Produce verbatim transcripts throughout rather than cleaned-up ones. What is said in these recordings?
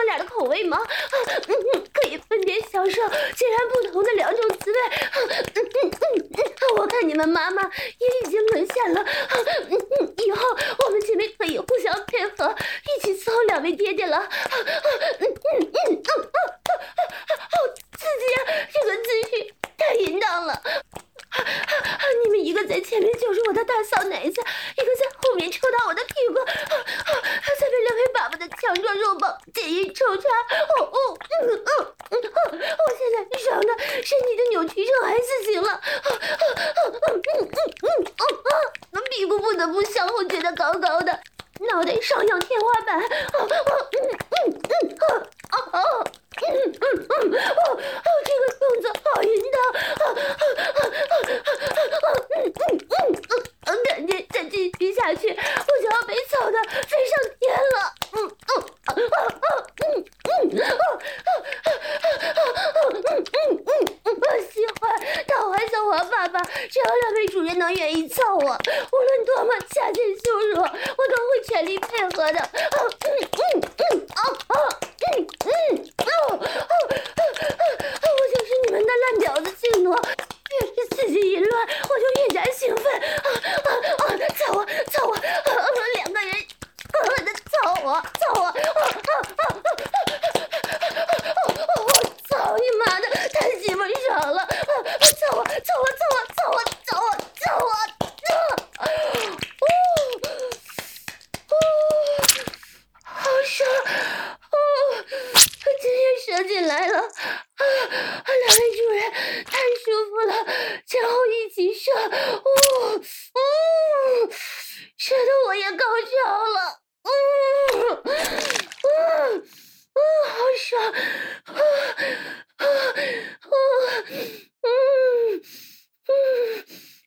脸的口味吗？嗯嗯，可以分别享受截然不同的两种滋味。嗯嗯嗯嗯，我看你们妈妈也已经沦陷了。嗯嗯，以后我们姐妹可以互相配合，一起伺候两位爹爹了。嗯嗯嗯嗯嗯，好刺激啊！这个姿势太淫荡了。你们一个在前面揪着我的大小奶子，一个在后面抽打我的屁股，再被两位爸爸的强壮肉棒坚硬抽插。哦哦嗯嗯嗯，我现在爽的身体都扭曲成 S 型了。嗯嗯嗯嗯嗯嗯，屁股不得不向后撅得高高的，脑袋上仰天花板。哦哦嗯嗯嗯哦哦哦嗯嗯嗯哦哦，这个动作好淫荡。啊啊啊啊啊嗯嗯嗯嗯，感觉再继续下去，我就要被操的飞上天了。嗯嗯啊啊啊嗯嗯啊啊啊啊嗯嗯嗯嗯，我喜欢大花小花爸爸，只要两位主人能愿意操我，无论多么下贱羞辱，我都会全力配合的。啊嗯嗯嗯啊啊嗯嗯哦哦哦，我就是你们的烂婊子性奴，越是刺激淫乱，我就越加兴奋。啊啊啊！操我，操我！啊，两个人，狠狠的操我，操我！啊啊啊啊！我操你妈的，太鸡巴爽了！啊，操我，操我，操我，操我，操我，操我！啊！哦哦，好爽！哦，今天射进来了！啊，两位主人太舒服了，前后一起射，哦，嗯，射得我也高潮了，嗯，嗯，嗯，好爽，啊啊啊，嗯嗯，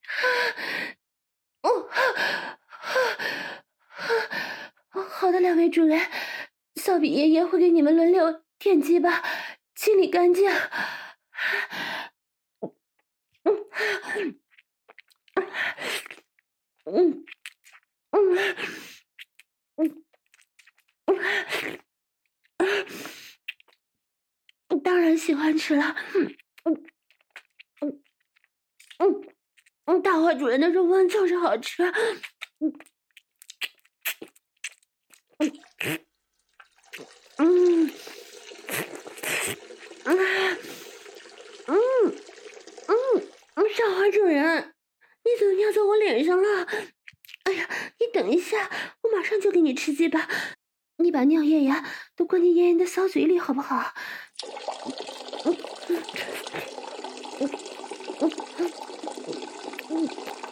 哦，好的，两位主人，扫比爷爷会给你们轮流舔鸡巴，清理干净。嗯嗯嗯嗯，当然喜欢吃了。嗯嗯嗯嗯，大花主人的肉棒就是好吃。嗯嗯嗯嗯嗯嗯，大花主人，你怎么尿在我脸上了？哎呀，你等一下，我马上就给你吃鸡巴。你把尿液呀都灌进妍妍的骚嘴里，好不好？嗯嗯嗯嗯嗯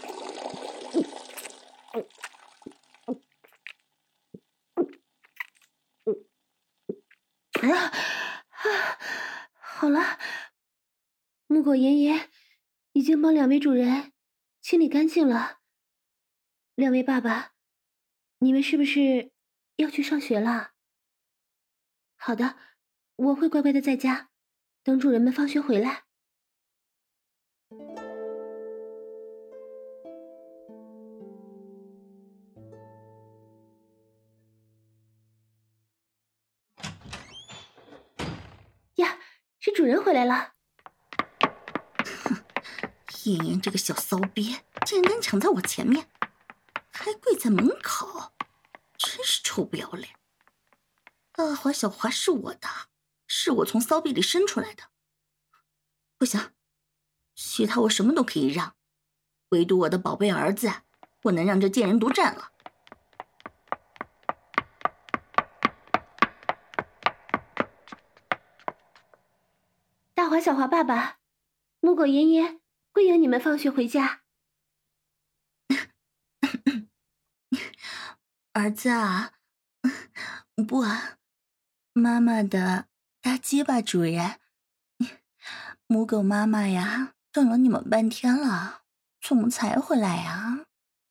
嗯啊啊！好了，木狗妍妍已经帮两位主人清理干净了。两位爸爸，你们是不是要去上学了？好的，我会乖乖的在家，等主人们放学回来。呀，是主人回来了。 妍妍这个小骚逼，竟然敢抢在我前面，还跪在门口，真是臭不要脸！大华小华是我的，是我从骚逼里生出来的。不行，其他我什么都可以让，唯独我的宝贝儿子，不能让这贱人独占了。 大华小华爸爸，木狗爷爷欢迎你们放学回家。 儿子啊，不啊，妈妈的大鸡巴主人，母狗妈妈呀，等了你们半天了，怎么才回来呀？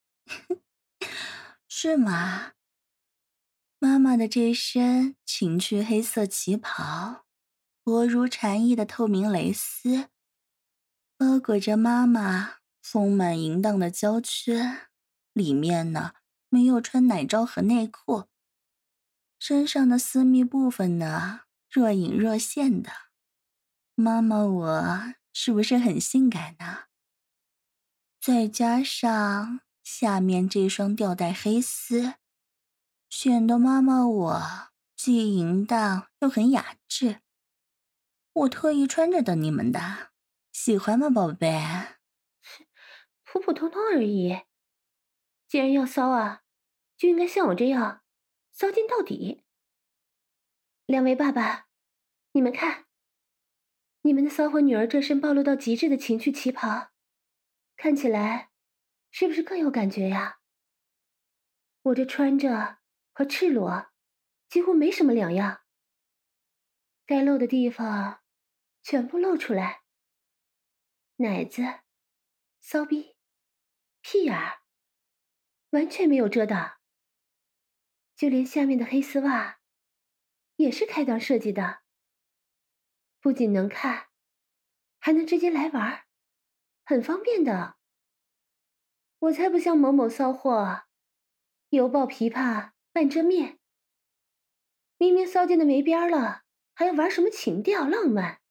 是吗？妈妈的这身情趣黑色旗袍，薄如蝉翼的透明蕾丝，包裹着妈妈丰满淫荡的娇躯，里面呢没有穿奶罩和内裤， 身上的私密部分呢，若隐若现的。妈妈我是不是很性感呢？再加上下面这双吊带黑丝，显得妈妈我既淫荡又很雅致。我特意穿着等你们的，喜欢吗，宝贝？ 普普通通而已。既然要骚啊，就应该像我这样骚劲到底。两位爸爸，你们看，你们的骚货女儿这身暴露到极致的情趣旗袍，看起来是不是更有感觉呀？我这穿着和赤裸几乎没什么两样，该露的地方全部露出来，奶子、骚逼、屁眼儿，完全没有遮挡，就连下面的黑丝袜也是开裆设计的，不仅能看，还能直接来玩，很方便的。我才不像某某骚货，油爆琵琶半遮面，明明骚贱的没边了，还要玩什么情调浪漫？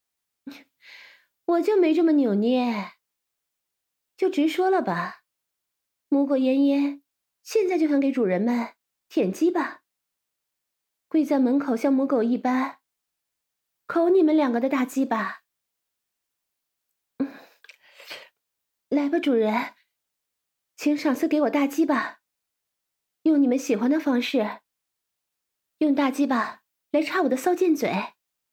我就没这么扭捏，就直说了吧，母狗奄奄，现在就想给主人们舔鸡吧，跪在门口像母狗一般，口你们两个的大鸡巴。嗯，来吧，主人，请赏赐给我大鸡巴，用你们喜欢的方式，用大鸡巴来插我的骚贱嘴。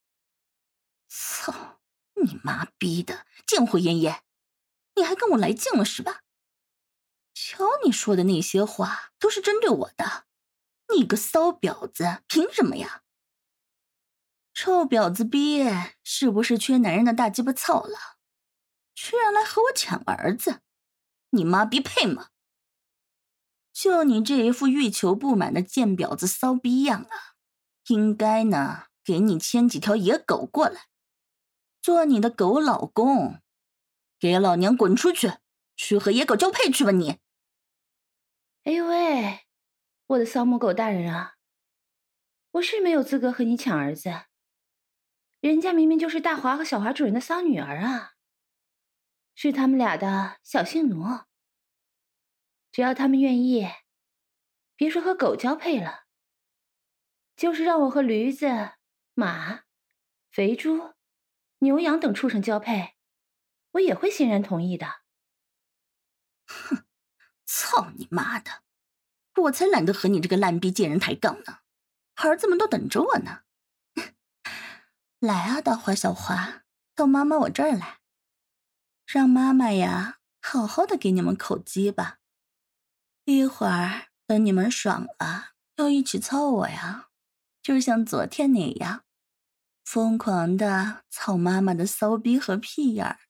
操，你妈逼的，贱货妍妍，你还跟我来劲了是吧？瞧你说的那些话都是针对我的，你个骚婊子，凭什么呀？臭婊子逼，是不是缺男人的大鸡巴操了？居然来和我抢儿子，你妈逼配吗？就你这一副欲求不满的贱婊子骚逼样啊，应该呢给你牵几条野狗过来，做你的狗老公，给老娘滚出去，去和野狗交配去吧你！ 哎呦喂，我的骚母狗大人啊，我是没有资格和你抢儿子，人家明明就是大华和小华主人的骚女儿啊，是他们俩的小性奴。只要他们愿意，别说和狗交配了，就是让我和驴子、马、肥猪、牛羊等畜生交配，我也会欣然同意的。 哼，操你妈的！我才懒得和你这个烂逼贱人抬杠呢，儿子们都等着我呢。来啊，大华小华，到妈妈我这儿来，让妈妈呀好好的给你们口鸡吧。一会儿等你们爽了，要一起操我呀，就像昨天那样，疯狂的操妈妈的骚逼和屁眼儿。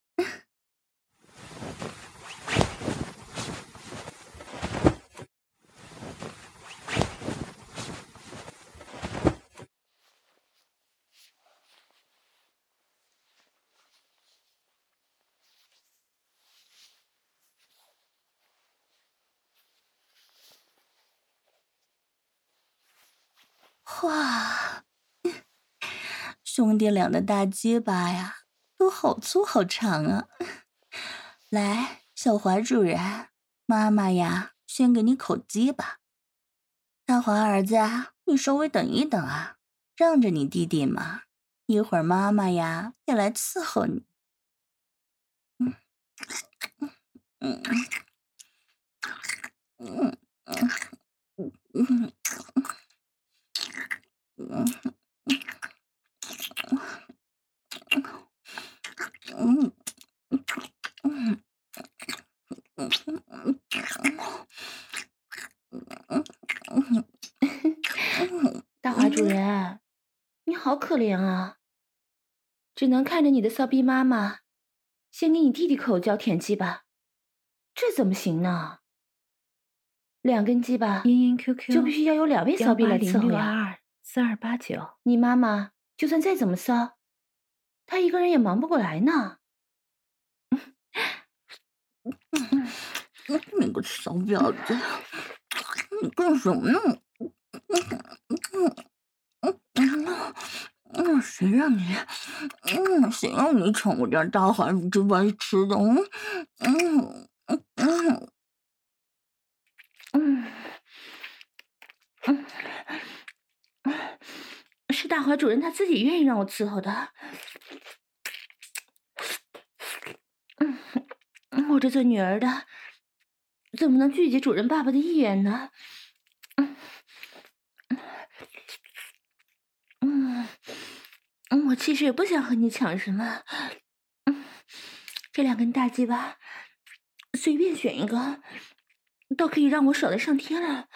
哇，兄弟俩的大鸡巴呀，都好粗好长啊！来，小华主人，妈妈呀，先给你口鸡吧。大华儿子啊，你稍微等一等啊，让着你弟弟嘛，一会儿妈妈呀也来伺候你。嗯嗯嗯嗯嗯嗯嗯嗯大华主人，你好可怜啊，只能看着你的骚逼妈妈先给你弟弟口交舔鸡巴，这怎么行呢？两根鸡巴茵茵 Q Q 就必须要有两位骚逼来伺候二呀。 二四二八九， 你妈妈就算再怎么骚，她一个人也忙不过来呢。 你个骚婊子，你干什么呢？ 嗯，谁让你，嗯，谁让你抢我家大华乳这白痴的？嗯嗯嗯嗯嗯，是大华主人他自己愿意让我伺候的。嗯，我这做女儿的，怎么能拒绝主人爸爸的意愿呢？嗯嗯嗯，我其实也不想和你抢什么。嗯，这两根大鸡巴，随便选一个，都可以让我爽得上天了。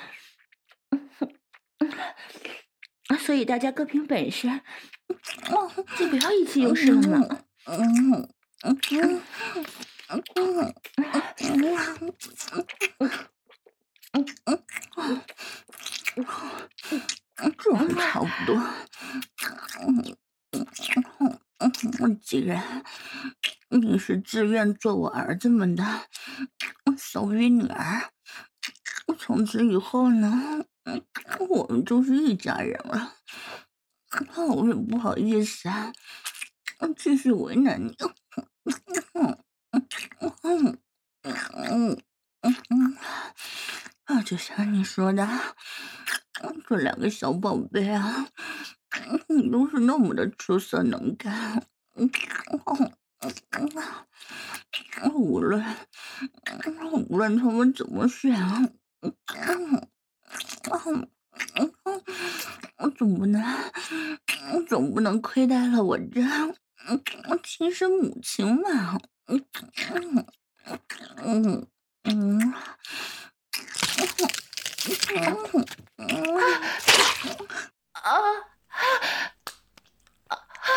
嗯，所以大家各凭本事，就不要意气用事了嘛。 嗯嗯嗯嗯这还差不多。既然你是自愿做我儿子们的小逼女儿，从此以后呢，我们就是一家人了。我也不好意思啊，继续为难你。啊，就像你说的，这两个小宝贝啊，你都是那么的出色能干。无论无论他们怎么选，我总不能总不能亏待了我这亲生母亲嘛。嗯嗯啊啊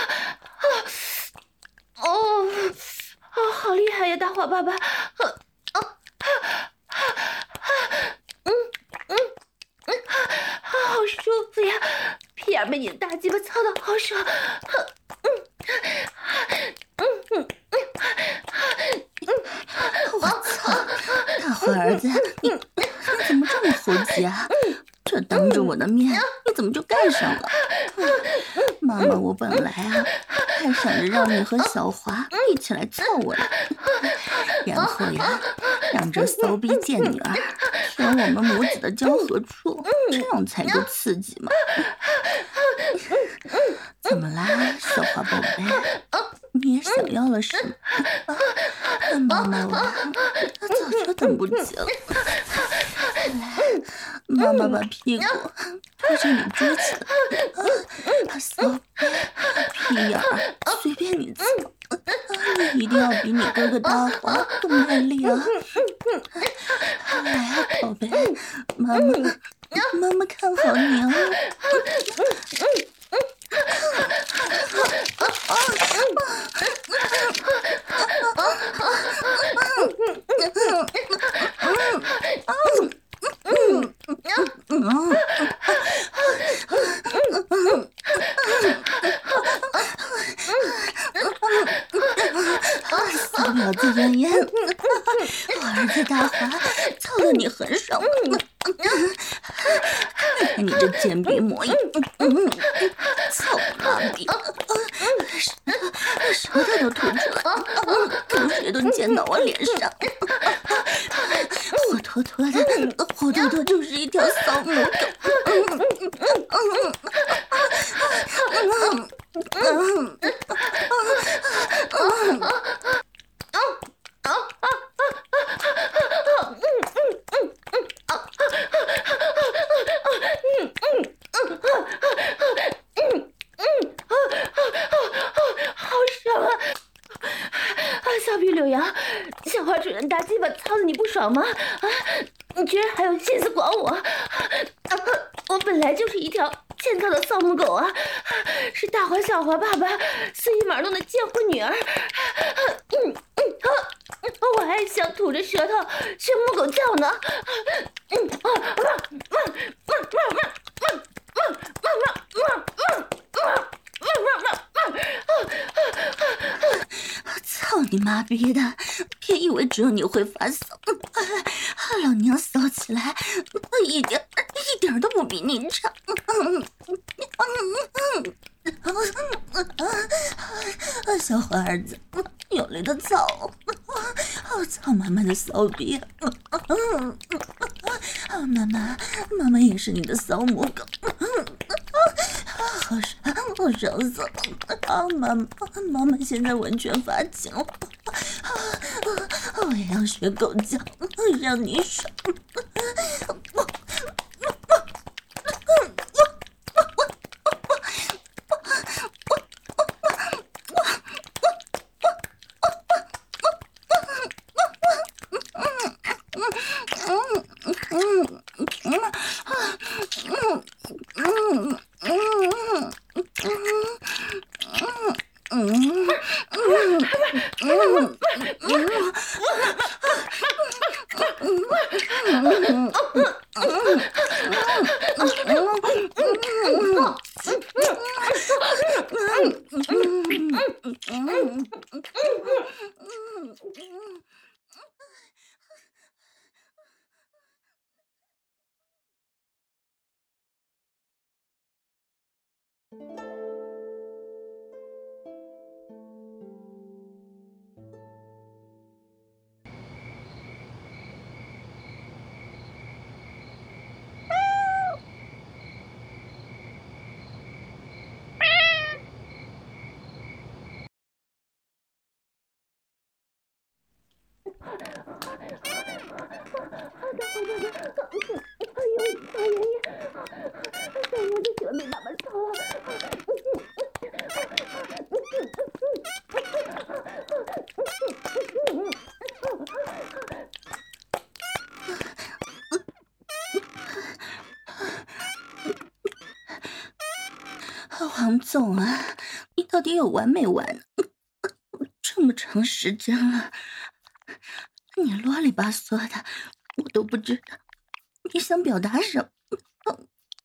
哦啊！好厉害呀，大华爸爸！啊啊啊嗯嗯嗯，好舒服呀！屁眼被你的大鸡巴操得好爽！嗯嗯嗯嗯， 我操！大华儿子，你你怎么这么猴急啊？这当着我的面，你怎么就干上了？妈妈，我本来啊，还想着让你和小华一起来凑我的，然后呀，让这骚逼贱女儿选我们母子的交合处，这样才够刺激嘛。怎么啦，小华宝贝？你也想要了是吗？妈妈我早就等不及了。来，妈妈把屁股推着你撅起来，骚逼屁眼儿随便你操，你一定要比你哥哥大华更卖力啊！来啊，宝贝，妈妈妈妈看好你啊！小婊子妍妍，我儿子大华操得你很爽，看看你这贱逼模样，操妈逼，舌头都吐出来，口水都溅到我脸上，活脱脱的，活脱脱就是一条骚母狗。 小皮柳阳，小花主人大鸡巴操的你不爽吗？啊，你居然还有心思管我！啊，我本来就是一条欠操的骚母狗啊，是大华小华爸爸随意玩弄的贱货女儿。嗯嗯啊，我还想吐着舌头学母狗叫呢。嗯啊啊啊啊啊啊操你妈逼的！别以为只有你会发骚，老娘骚起来一点一点都不比你长。小花儿子，用力的操，操妈妈的骚逼。妈妈，妈妈也是你的骚母狗。好爽，我爽死了！啊，妈妈，妈妈现在完全发情了。我也要学狗叫，让你爽。王总啊，你到底有完没完？这么长时间了，你啰里吧嗦的，我都不知道你想表达什么。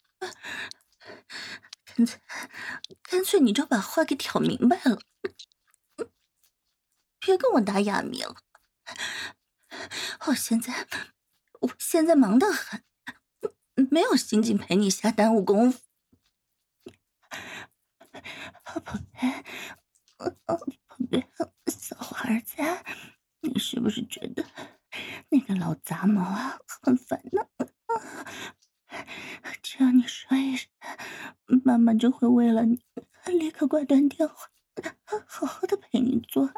干脆，干脆你就把话给挑明白了，别跟我打哑谜了。我现在，我现在忙得很，没有心情陪你瞎耽误功夫。宝贝，宝贝，小花儿子，你是不是觉得那个老杂毛啊很烦呢？只要你说一声，妈妈就会为了你立刻挂断电话，好好的陪你做。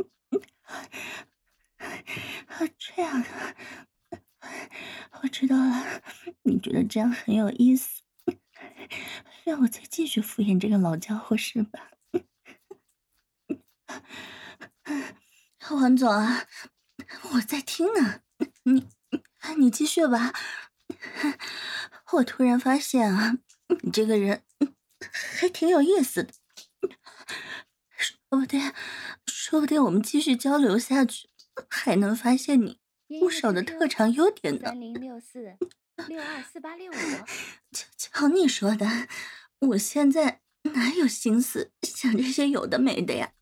这样啊，我知道了，你觉得这样很有意思，让我再继续敷衍这个老家伙是吧？王总啊，我在听呢，你你继续吧。我突然发现啊，你这个人还挺有意思的，说不定说不定我们继续交流下去，还能发现你不少的特长优点呢。 三零六四六二四八六五。 瞧瞧你说的，我现在哪有心思想这些有的没的呀？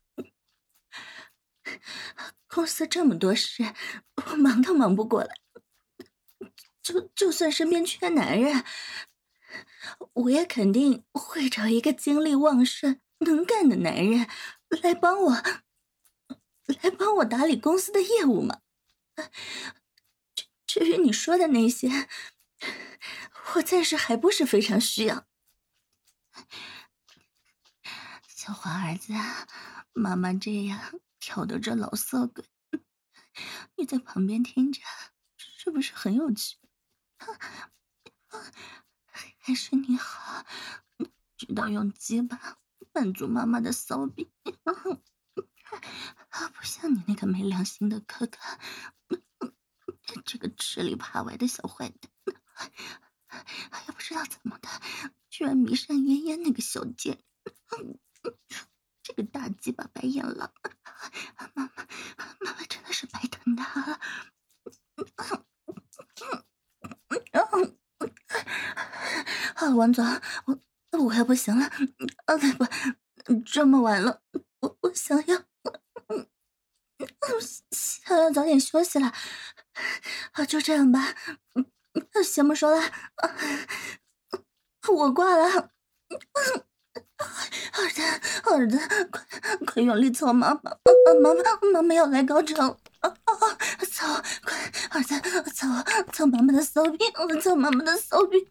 公司这么多事，我忙都忙不过来。就就算身边缺男人，我也肯定会找一个精力旺盛、能干的男人来帮我，来帮我打理公司的业务嘛。至至于你说的那些，我暂时还不是非常需要。小花儿子，妈妈这样挑逗着老色鬼，你在旁边听着，是不是很有趣？还是你好，知道用鸡巴满足妈妈的骚逼，不像你那个没良心的哥哥，这个吃里扒外的小坏蛋，也不知道怎么的，居然迷上嫣嫣那个小贱人，这个大鸡巴白眼狼，妈妈，妈妈真的是白疼他了。啊，王总，我我要不行了，啊不，这么晚了，我我想要，想要早点休息了，啊，就这样吧，先不说了， 我挂了。儿子，儿子，快快用力操妈妈！妈妈，妈妈要来高潮！啊啊！操！快，儿子，操操妈妈的骚逼！操妈妈的骚逼！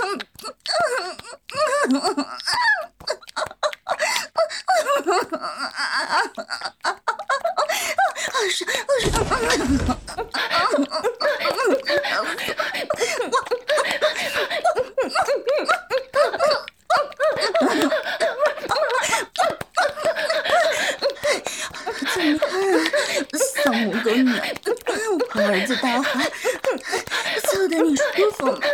是是。怎么看，丧母狗女，我儿子大华，操得你舒服吗？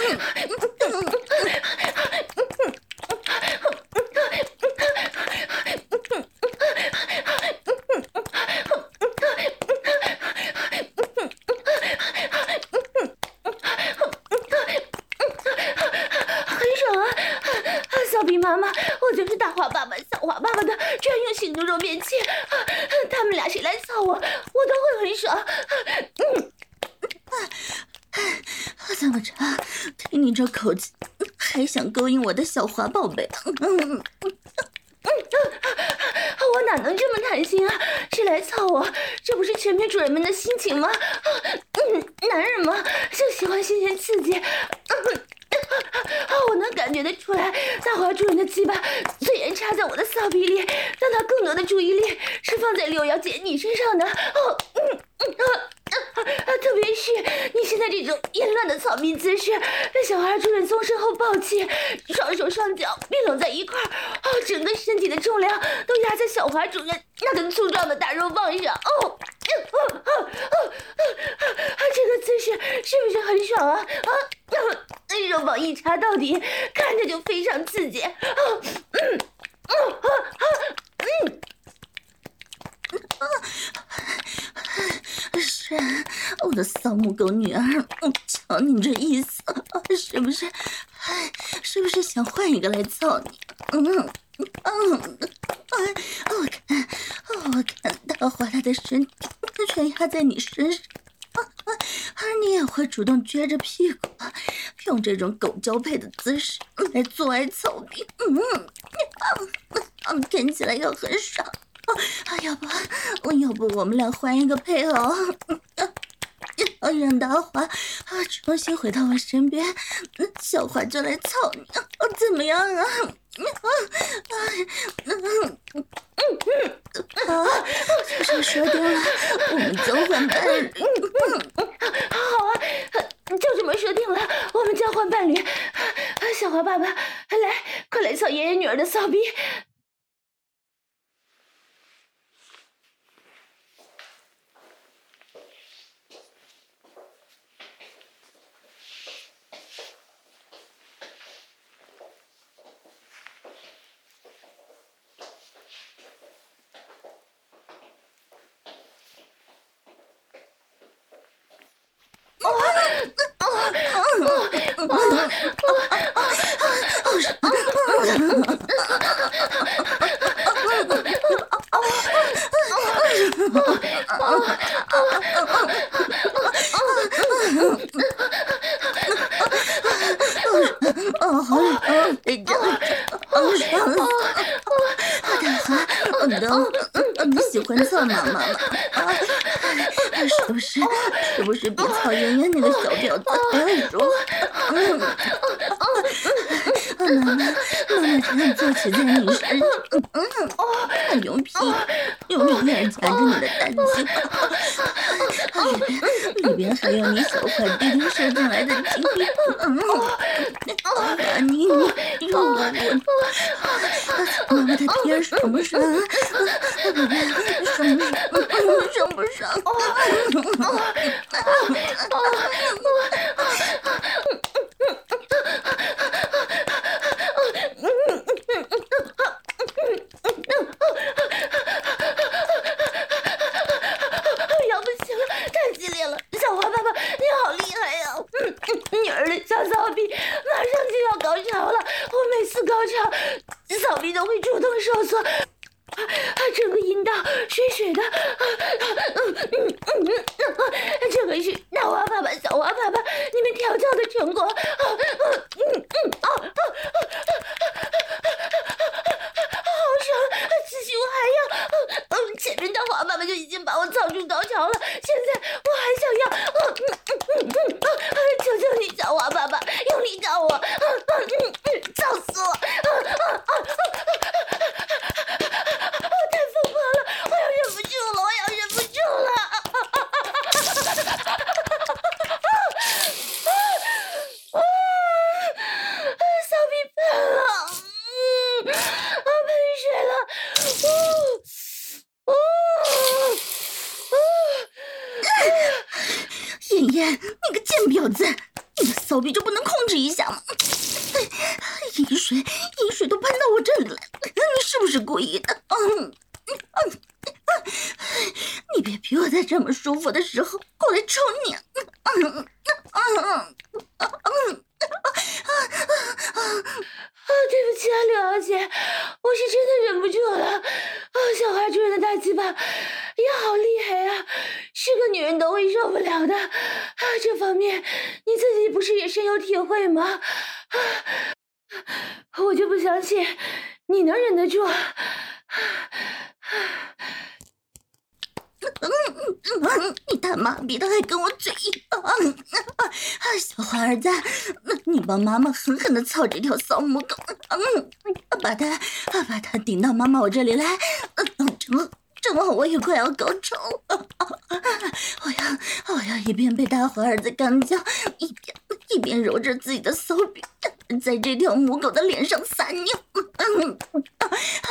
妈妈，我就是大华爸爸、小华爸爸的专用性牛肉便器，他们俩谁来操我，我都会很爽。嗯， 怎么着？听你这口气，还想勾引我的小华宝贝？嗯， 我哪能这么贪心啊？谁来操我？这不是全片主人们的心情吗？嗯，男人嘛，就喜欢新鲜刺激。嗯我能感觉得出来，大华主人的鸡巴虽然插在我的骚逼里，但他更多的注意力是放在六幺姐你身上的。哦，嗯嗯啊啊！特别是你现在这种淫乱的草逼姿势，被小华主人从身后抱起，双手双脚并拢在一块儿，哦，整个身体的重量都压在小华主人那根粗壮的大肉棒上。哦，哦哦哦哦！这个姿势是不是很爽啊？啊！肉棒一插到底，看着就非常刺激。哦，嗯，哦，啊啊，嗯。 是我的丧母狗女儿，瞧你这意思，是不是？是不是想换一个来操你？嗯嗯，我看，我看大华他的身体全压在你身上。而你也会主动撅着屁股，用这种狗交配的姿势来做爱操逼，嗯，嗯，听起来又很爽。啊，要不，要不我们俩换一个配偶，让大华啊重新回到我身边，小华就来操你，怎么样啊？好，就是说定了，我们交换伴侣。 好啊，就这么说定了，我们交换伴侣。小华爸爸，来，快来操爷爷女儿的骚逼！ 哦，好爽！别这样，好爽！大华，你你喜欢操妈妈吗？啊，是不是？是不是比操妍妍那个小婊子还要柔？嗯，妈妈，妈妈这样坐骑在你身上，嗯，用屁用屁眼夹着你的大鸡巴，里边里边还有你小坏弟弟射进来的精液，嗯，啊你你用我我，妈妈的天爽不爽？宝贝，爽不爽？爽不爽？ 要不行了，太激烈了！小华爸爸，你好厉害呀！嗯嗯，女儿的小骚逼马上就要高潮了，我每次高潮，骚逼都会主动收缩。 整个阴道水水的，嗯嗯嗯嗯，这个是大华爸爸、小华爸爸你们调教的成果，嗯嗯嗯啊啊好爽！此时我还要，嗯，前面大华爸爸就已经把我操出高潮了，现在我还想要，嗯嗯嗯嗯嗯，求求你，小华爸爸，用力找我，嗯嗯嗯嗯，操死我！嗯嗯嗯嗯，我太疯狂了，我要忍不住了，我要忍不住了！骚逼喷了，嗯，啊喷水了，呜呜呜！ 妍妍，你个贱婊子，你的骚逼就不能控制一下吗？饮水，饮水都喷到我这里来，你是不是故意的？嗯嗯嗯，你别逼我在这么舒服的时候过来抽你！嗯嗯嗯嗯嗯。 啊，对不起啊，柳小姐，我是真的忍不住了。啊，小花主人的大鸡巴也好厉害啊，是个女人都会受不了的。啊，这方面你自己不是也深有体会吗？啊，我就不相信你能忍得住。啊嗯嗯嗯，你大妈逼的还跟我嘴硬！嗯啊，小花儿子，你帮妈妈狠狠的操这条骚母狗，嗯，把它把它顶到妈妈我这里来，嗯，正正好我也快要高潮，我要我要一边被大花儿子干叫，一边一边揉着自己的骚逼，在这条母狗的脸上撒尿，嗯啊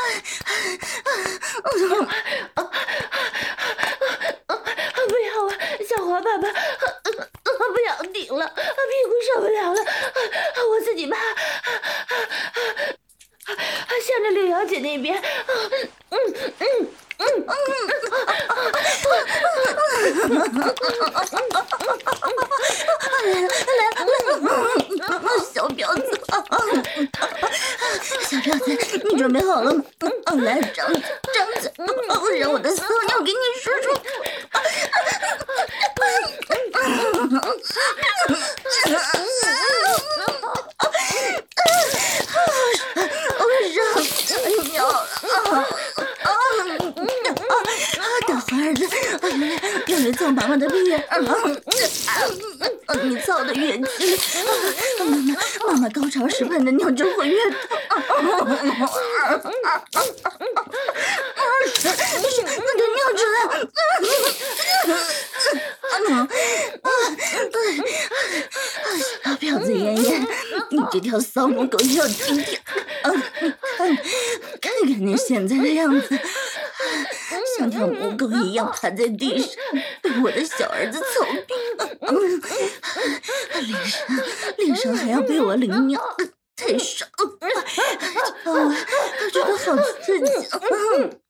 啊啊！ 不要啊，小华爸爸，不要顶了，屁股受不了了，我自己扒，向着柳小姐那边，嗯嗯嗯嗯， 来来来，小婊子，小婊子，你准备好了吗？来，张嘴张嘴，让我的骚尿给你说出。我上尿了，大花儿子，用力操妈妈的屁眼，你操的越激烈，妈妈妈妈高潮时喷的尿就会越多。你的尿出来！小婊子妍妍，你这条骚母狗要今天，啊，你看，看看你现在的样子，像条母狗一样趴在地上，被我的小儿子操逼，嗯，脸上脸上还要被我淋尿，太爽了，我我觉得好刺激，嗯。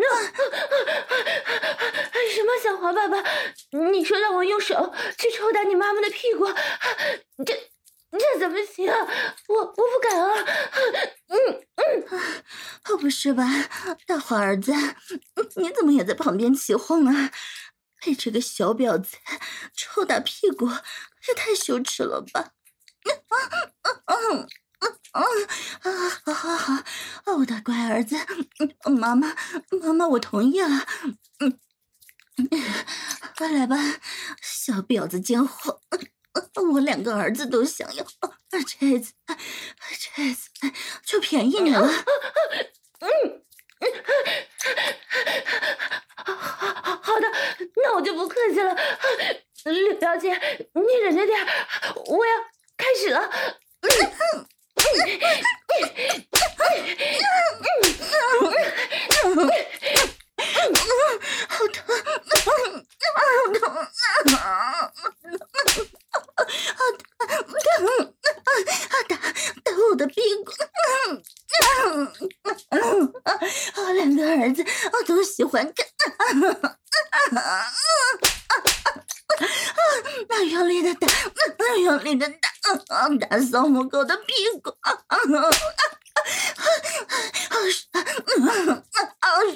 什么小华爸爸？你说让我用手去抽打你妈妈的屁股，这这怎么行啊？我我不敢啊！嗯嗯， 哦，不是吧，大华儿子，你怎么也在旁边起哄啊？被这个小婊子抽打屁股，也太羞耻了吧！嗯啊，好好好，我的乖儿子，妈妈妈妈，我同意了。嗯，来吧，小婊子贱货，我两个儿子都想要，这次这次就便宜你了。 嗯，好好的，那我就不客气了。柳小姐，你忍着点，我要开始了。嗯好疼，好疼，好疼，打打我的屁股，我两个儿子我都喜欢看，那用力的打，那用力的打，打骚母狗的屁股，好爽，好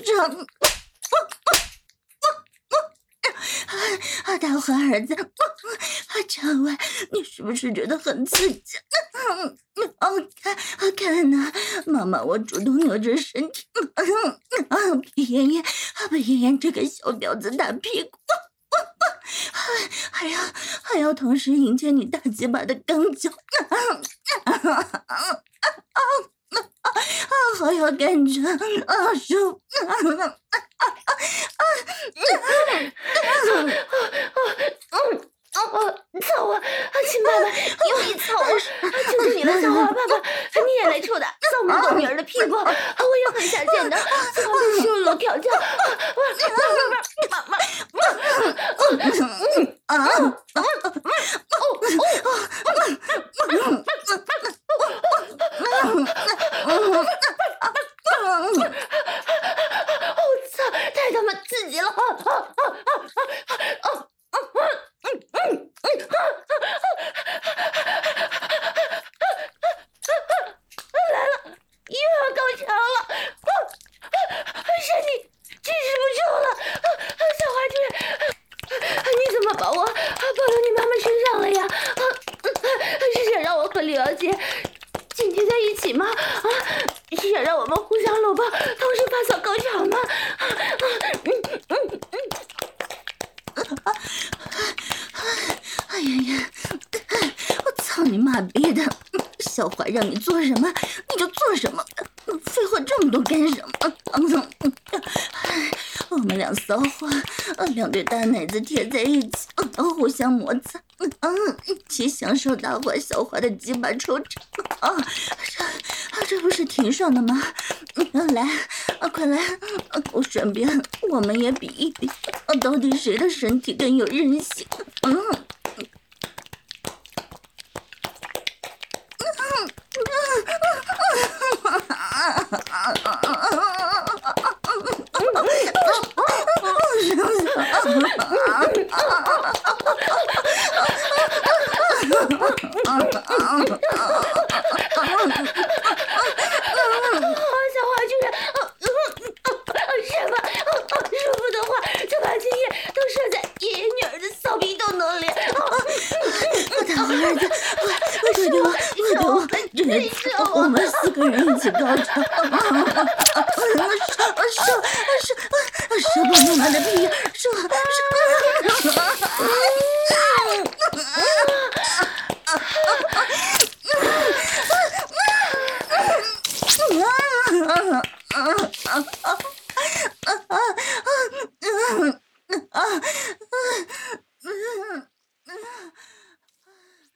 大花儿子，长外，你是不是觉得很刺激？哦，看，看呐、啊，妈妈，我主动扭着身体，啊，皮妍妍，把妍妍这个小婊子大屁股，还还要还要同时迎接你大鸡巴的钢脚，啊啊啊啊！啊，好有感觉，啊，舒服，啊啊啊啊啊！哦，操我！亲爸爸，用力操我！求求你了，小花爸爸，你也来抽打扫门狗女儿的屁股，我也很下贱的，最好是收入调教。妈妈，啊！我操！太他妈刺激了！来了，又要高潮了！身体支持不住了！小花主任，你怎么把我抱到你妈妈身上了呀？是想让我和刘小姐紧贴在一起吗？啊，是想让我们互相搂抱，同时发扫高潮吗？嗯嗯嗯。 哎呀呀！我操你妈逼的！小花让你做什么你就做什么，废话这么多干什么？我们俩骚货，两对大奶子贴在一起，互相摩擦，一起享受大花小花的鸡巴抽插。啊，这这不是挺爽的吗？来，快来，我顺便我们也比一比，到底谁的身体更有韧性？嗯。 小花居然，是吧？舒服的话，就把精液都射在爷爷女儿的骚逼洞洞里。 大花儿子，快快给我，快给我，这次我们四个人一起高潮。射射射射射爆妈妈的屁